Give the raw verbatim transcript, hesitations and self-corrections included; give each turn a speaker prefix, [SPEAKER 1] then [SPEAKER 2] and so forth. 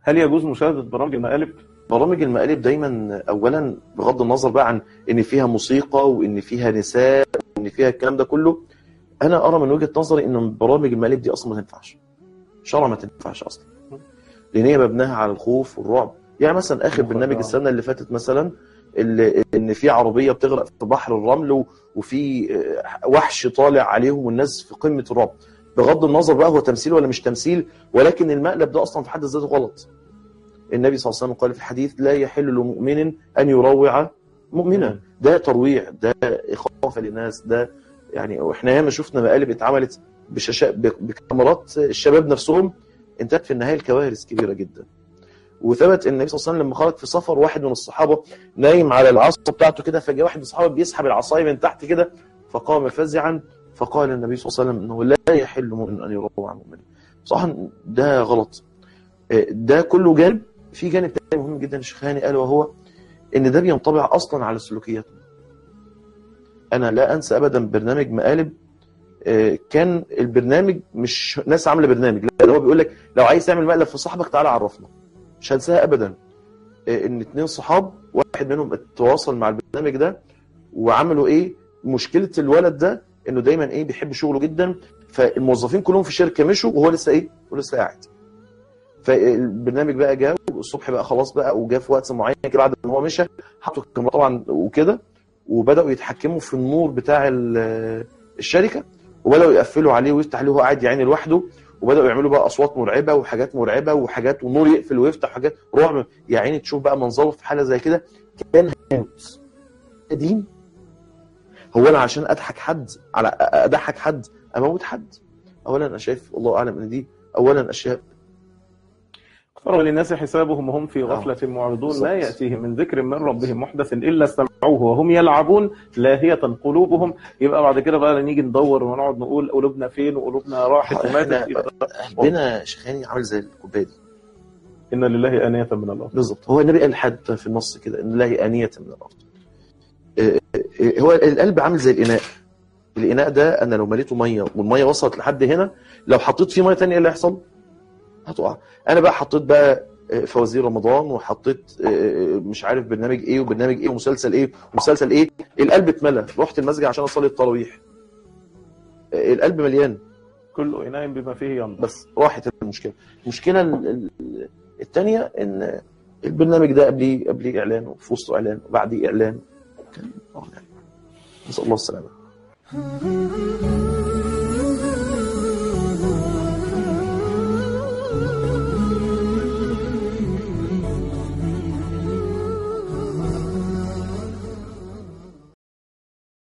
[SPEAKER 1] هل يجوز مشاهدة برامج المقالب؟
[SPEAKER 2] برامج المقالب دايما اولا بغض النظر بقى عن ان فيها موسيقى وان فيها نساء وان فيها الكلام ده كله، انا ارى من وجهة نظري ان برامج المقالب دي اصلا ما تنفعش، شرع ما تنفعش اصلا، لان هي مبناها على الخوف والرعب. يعني مثلا اخر برنامج السنه اللي فاتت مثلا اللي ان في عربيه بتغرق في بحر الرمل وفي وحش طالع عليهم والناس في قمه الرعب، بغض النظر بقى هو تمثيل ولا مش تمثيل، ولكن المقلب ده اصلا في حد ذاته غلط. النبي صلى الله عليه وسلم قال في الحديث لا يحل لمؤمن ان يروع مؤمنا، ده ترويع، ده اخافه للناس، ده يعني. واحنا ياما شفنا مقالب اتعملت بشاشات بكاميرات الشباب نفسهم، انتهت في النهايه الكوارث كبيره جدا. وثبت ان النبي صلى الله عليه وسلم لما خرج في سفر، واحد من الصحابه نايم على العصا بتاعته كده، فجاء واحد من الصحابه بيسحب العصايه من تحت كده، فقام فزعا فقال النبي صلى الله عليه وسلم انه لا يحل مؤمن ان يروع مؤمن. صح، ده غلط. ده كله جانب. في جانب تاني مهم جدا الشيخاني قال، وهو ان ده بينطبع اصلا على سلوكياته. انا لا انسى ابدا برنامج مقالب، كان البرنامج مش ناس عامله برنامج، لا هو بيقول لك لو عايز تعمل مقلب في صاحبك تعالى عرفنا. مش هنساها ابدا، ان اتنين صحاب واحد منهم اتواصل مع البرنامج ده وعملوا ايه، مشكله الولد ده انه دايما ايه بيحب شغله جدا، فالموظفين كلهم في الشركه مشوا وهو لسه ايه ولسه قاعد. فالبرنامج بقى جه الصبح بقى خلاص بقى، وجا في وقت معين كده بعد ما هو مشى، حطوا الكاميرا طبعا وكده، وبداوا يتحكموا في النور بتاع الشركه، وبداوا يقفلوا عليه ويفتح عليه وهو قاعد يعني لوحده، وبداوا يعملوا بقى اصوات مرعبه وحاجات مرعبه وحاجات، والنور يقفل ويفتح حاجات رعب. يا عيني تشوف بقى منظره في حاله زي كده كان هيموت. قديم. هو انا عشان اضحك حد على اضحك حد اموت حد؟ اولا انا شايف الله اعلم ان دي اولا اشياء
[SPEAKER 1] اقترب للناس حسابهم وهم في غفلة معرضون، ما يأتيهم من ذكر من ربهم محدث إلا استمعوه وهم يلعبون لاهية قلوبهم. يبقى بعد كده بقى نيجي ندور ونقعد نقول قلوبنا فين وقلوبنا راحت وماتت.
[SPEAKER 2] قلبنا شيخاني عامل زي الكوبايه دي،
[SPEAKER 1] إن لله آنية من الأرض.
[SPEAKER 2] بالظبط. هو النبي قال حتى في النص كده إن لله آنية من الأرض. هو القلب عامل زي الإناء. الإناء ده أنا لو مليته مية والمية وصلت لحد هنا، لو حطيت فيه مية تانية إيه اللي هيحصل؟ هتقع. انا بقى حطيت بقى فوازير رمضان، وحطيت مش عارف برنامج ايه وبرنامج ايه ومسلسل ايه ومسلسل ايه، القلب اتملى. رحت المسجد عشان اصلي التراويح، القلب مليان،
[SPEAKER 1] كل اناء بما فيه ينضح.
[SPEAKER 2] بس راحت المشكله. المشكله الثانيه ان البرنامج ده قبليه قبليه اعلان، وفي وسطه اعلان، وبعديه اعلان. نسال الله السلامه.